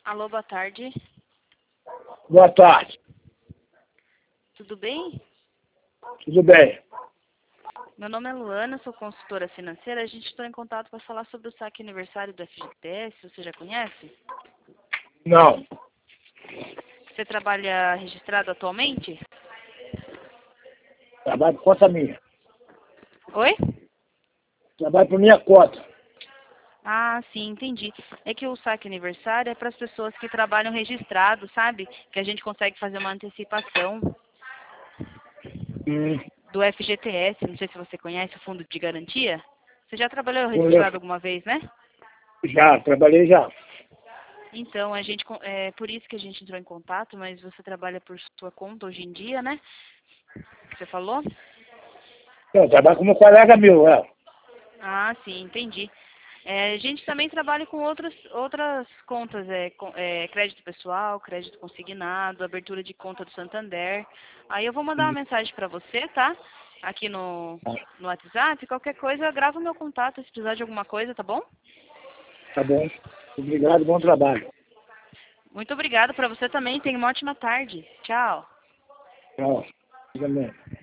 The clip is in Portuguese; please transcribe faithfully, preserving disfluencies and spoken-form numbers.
Alô, boa tarde. Boa tarde. Tudo bem? Tudo bem? Meu nome é Luana, sou consultora financeira. A gente está em contato para falar sobre o saque aniversário do F G T S. Você já conhece? Não. Você trabalha registrado atualmente? Trabalho por conta minha. Oi? Trabalho por minha conta. Ah, sim, entendi. É que o saque aniversário é para as pessoas que trabalham registrado, sabe? Que a gente consegue fazer uma antecipação Hum, do F G T S. Não sei se você conhece o Fundo de Garantia. Você já trabalhou conheço. registrado alguma vez, né? Já, trabalhei já. Então, a gente, con- é por isso que a gente entrou em contato, mas você trabalha por sua conta hoje em dia, né? Que você falou? Eu trabalho como colega meu, é. Ah, sim, entendi. É, a gente também trabalha com outras, outras contas, é, com- é, crédito pessoal, crédito consignado, abertura de conta do Santander. Aí eu vou mandar uma Hum, mensagem para você, tá? Aqui no, tá no WhatsApp. Qualquer coisa, grava o meu contato se precisar de alguma coisa, tá bom? tá bom. Obrigado, bom trabalho. Muito obrigada para você também. Tenha uma ótima tarde. Tchau. Tchau. Também.